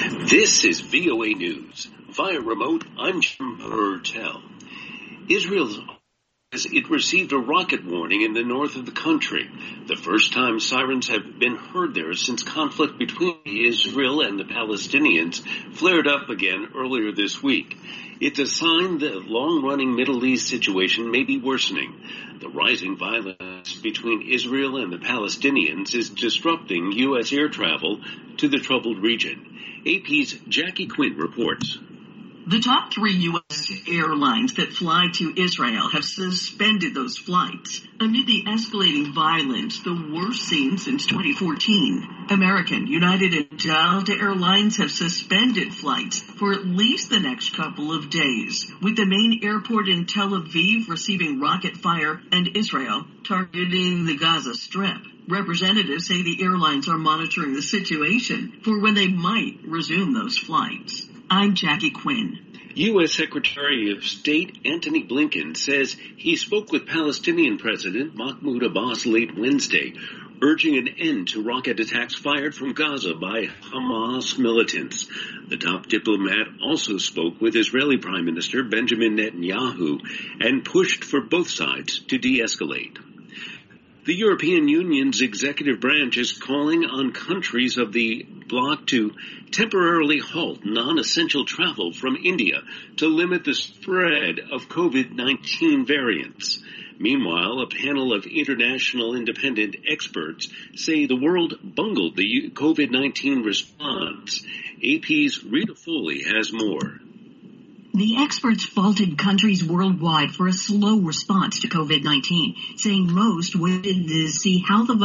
This is VOA News. Via remote, I'm Jim Purtell. Israel says it received a rocket warning in the north of the country, the first time sirens have been heard there since conflict between Israel and the Palestinians flared up again earlier this week. It's a sign the long-running Middle East situation may be worsening. The rising violence between Israel and the Palestinians is disrupting U.S. air travel to the troubled region. AP's Jackie Quinn reports. The top 3 U.S. airlines that fly to Israel have suspended those flights amid the escalating violence, the worst seen since 2014. American, United, and Delta Airlines have suspended flights for at least the next couple of days, with the main airport in Tel Aviv receiving rocket fire and Israel targeting the Gaza Strip. Representatives say the airlines are monitoring the situation for when they might resume those flights. I'm Jackie Quinn. U.S. Secretary of State Antony Blinken says he spoke with Palestinian President Mahmoud Abbas late Wednesday, urging an end to rocket attacks fired from Gaza by Hamas militants. The top diplomat also spoke with Israeli Prime Minister Benjamin Netanyahu and pushed for both sides to de-escalate. The European Union's executive branch is calling on countries of the bloc to temporarily halt non-essential travel from India to limit the spread of COVID-19 variants. Meanwhile, a panel of international independent experts say the world bungled the COVID-19 response. AP's Rita Foley has more. The experts faulted countries worldwide for a slow response to COVID-19, saying most waited to see how the